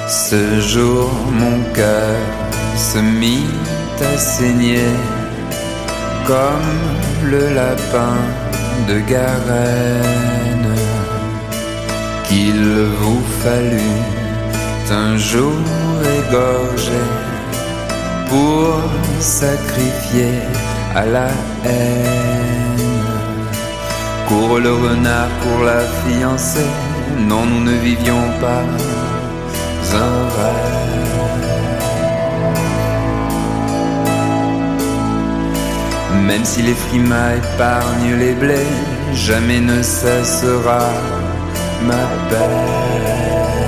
Ce jour mon cœur se mit à saigner comme le lapin de Garenne. Qu'il vous fallut un jour égorgé pour sacrifier à la haine. Court le renard pour la fiancée, non nous ne vivions pas un rêve. Même si les frimas épargnent les blés, jamais ne cessera ma peine.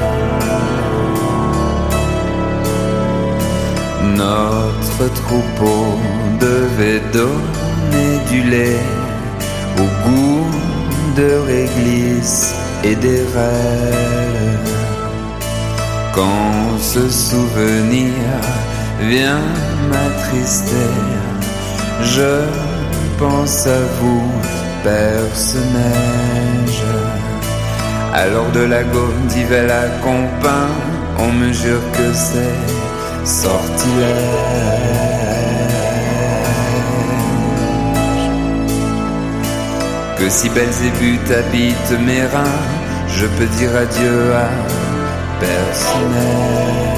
Notre troupeau devait donner du lait au goût de réglisse et d'airelle. Quand ce souvenir vient m'attrister, je pense à vous, Perce-Neige. Alors de la gomme d'Yvel à Compin, on me jure que c'est sortilège. Que si Belzébuth habite mes reins, je peux dire adieu à Perce-Neige.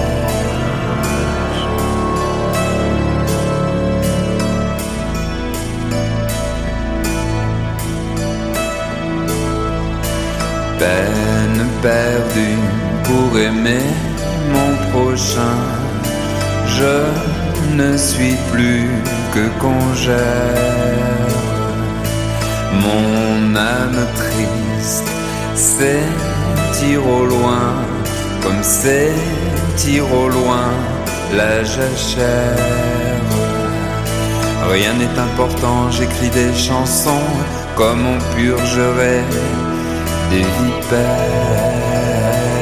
Peine perdue pour aimer mon prochain, je ne suis plus que congère. Mon âme triste s'étire au loin, comme s'étire au loin la jachère. Rien n'est important, j'écris des chansons, comme on purgerait des vipères.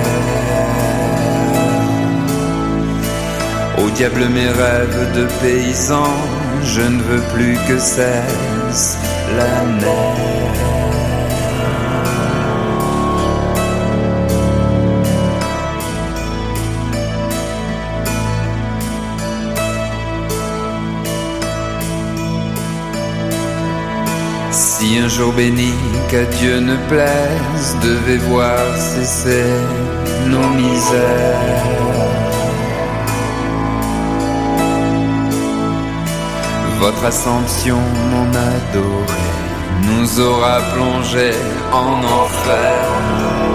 Au diable mes rêves de paysan, je ne veux plus que cesse la neige. Si un jour béni qu'à Dieu ne plaise devait voir cesser nos misères, votre ascension, mon adoré, nous aura plongés en enfer.